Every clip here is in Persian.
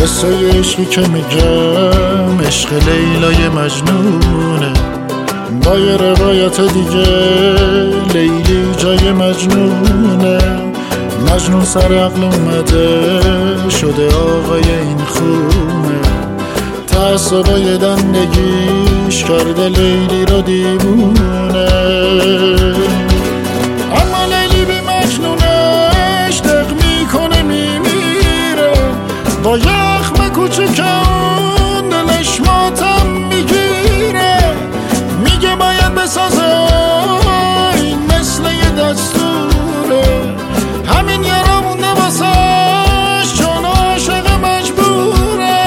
قصه عشقی که میگم عشق لیلای مجنونه، با یه روایت دیگه لیلی جای مجنونه. مجنون سر عقل اومده شده آقای این خونه، تعصبای دندگیش کرده لیلی رو دیوونه. اما لیلی بی مجنونش دق میکنه میمیره، با یخم کوچکم دلش ماتم میگیره. میگه باید بسازه این مثل یه دستوره، همین یارا مونده واسش چون عاشق مجبوره.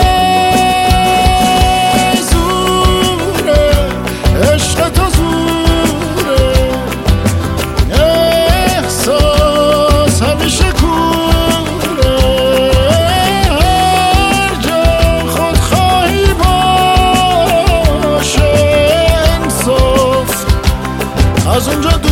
زوره عشق تو زوره، احساس همیشه کوره. هر جا خودخواهی باشه انصاف از اونجا دوره.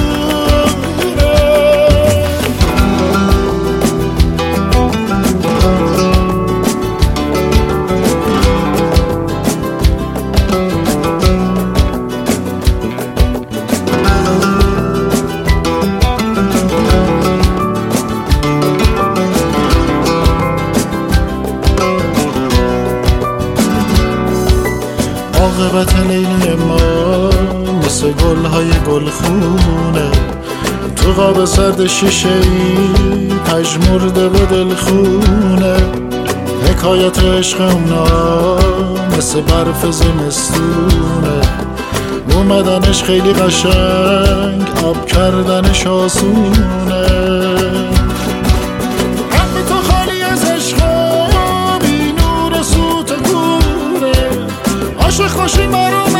عاقبت لیلی ما مثل گلهای گلخونه، تو قاب سرد شیشه‌ای پژمرده و دلخونه. حکایت عشق اونا مثل برف زمستونه، اومدنش خیلی قشنگ آب کردنش آسونه. قلب تو خالی از عشق بی نور و سوت کوره، عاشق باشی مرا